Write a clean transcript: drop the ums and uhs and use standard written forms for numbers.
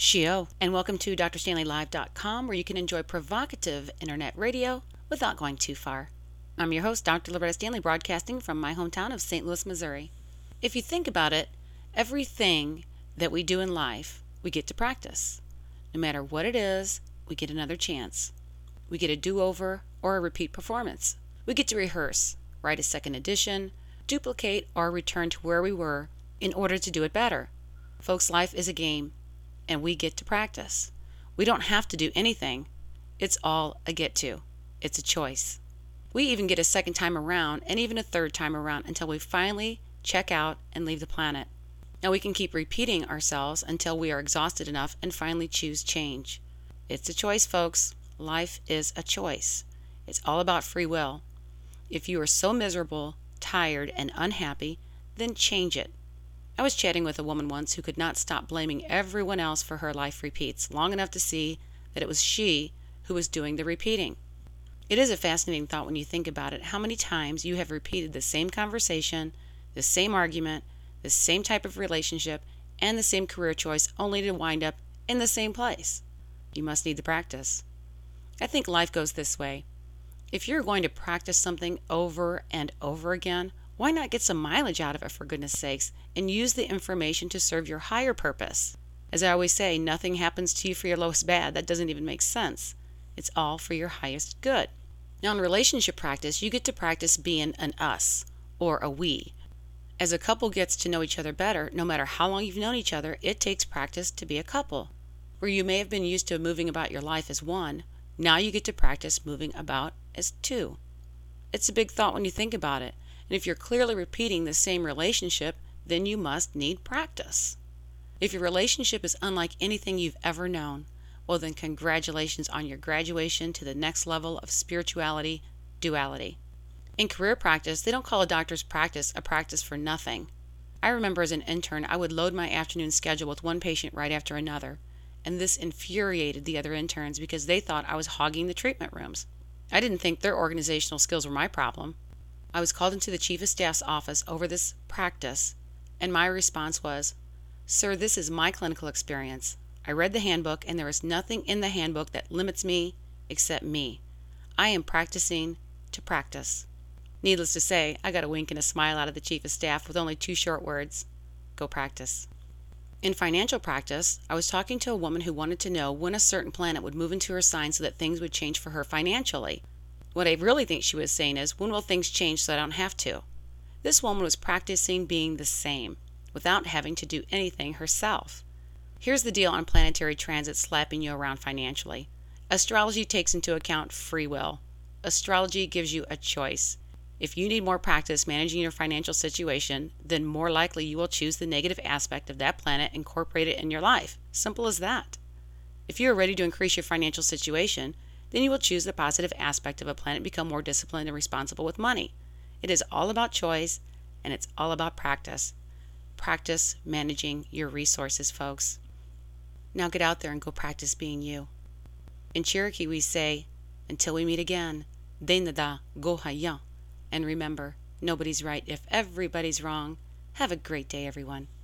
Shio, and welcome to drstanleylive.com, where you can enjoy provocative internet radio without going too far. I'm your host, Dr. Loretta Stanley, broadcasting from my hometown of St. Louis, Missouri. If you think about it, everything that we do in life, we get to practice. No matter what it is, we get another chance. We get a do-over or a repeat performance. We get to rehearse, write a second edition, duplicate, or return to where we were in order to do it better. Folks, life is a game, and we get to practice. We don't have to do anything. It's all a get to. It's a choice. We even get a second time around and even a third time around until we finally check out and leave the planet. Now we can keep repeating ourselves until we are exhausted enough and finally choose change. It's a choice, folks. Life is a choice. It's all about free will. If you are so miserable, tired, and unhappy, then change it. I was chatting with a woman once who could not stop blaming everyone else for her life repeats long enough to see that it was she who was doing the repeating. It is a fascinating thought when you think about it, how many times you have repeated the same conversation, the same argument, the same type of relationship, and the same career choice, only to wind up in the same place. You must need the practice. I think life goes this way. If you're going to practice something over and over again, why not get some mileage out of it, for goodness sakes, and use the information to serve your higher purpose? As I always say, nothing happens to you for your lowest bad. That doesn't even make sense. It's all for your highest good. Now, in relationship practice, you get to practice being an us, or a we. As a couple gets to know each other better, no matter how long you've known each other, it takes practice to be a couple. Where you may have been used to moving about your life as one, now you get to practice moving about as two. It's a big thought when you think about it. And if you're clearly repeating the same relationship, then you must need practice. If your relationship is unlike anything you've ever known, well then congratulations on your graduation to the next level of spirituality, duality. In career practice, they don't call a doctor's practice a practice for nothing. I remember as an intern, I would load my afternoon schedule with one patient right after another, and this infuriated the other interns because they thought I was hogging the treatment rooms. I didn't think their organizational skills were my problem. I was called into the Chief of Staff's office over this practice, and my response was, "Sir, this is my clinical experience. I read the handbook, and there is nothing in the handbook that limits me except me. I am practicing to practice." Needless to say, I got a wink and a smile out of the Chief of Staff with only two short words: go practice. In financial practice, I was talking to a woman who wanted to know when a certain planet would move into her sign so that things would change for her financially. What I really think she was saying is, when will things change so I don't have to? This woman was practicing being the same, without having to do anything herself. Here's the deal on planetary transit slapping you around financially. Astrology takes into account free will. Astrology gives you a choice. If you need more practice managing your financial situation, then more likely you will choose the negative aspect of that planet and incorporate it in your life. Simple as that. If you are ready to increase your financial situation, then you will choose the positive aspect of a planet and become more disciplined and responsible with money. It is all about choice, and it's all about practice. Practice managing your resources, folks. Now get out there and go practice being you. In Cherokee, we say, until we meet again, Denada go haya. And remember, nobody's right if everybody's wrong. Have a great day, everyone.